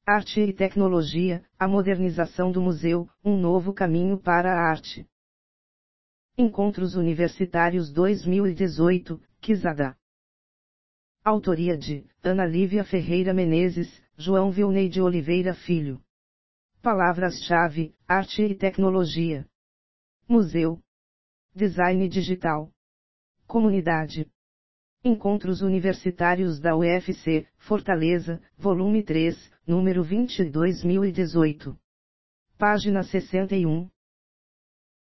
Arte e tecnologia, a modernização do museu, um novo caminho para a arte. Encontros Universitários 2018, Quizada. Autoria de Ana Lívia Ferreira Menezes, João Vilney de Oliveira Filho. Palavras-chave: arte e tecnologia. Museu. Design digital. Comunidade. Encontros Universitários da UFC, Fortaleza, volume 3, número 20 de 2018. Página 61.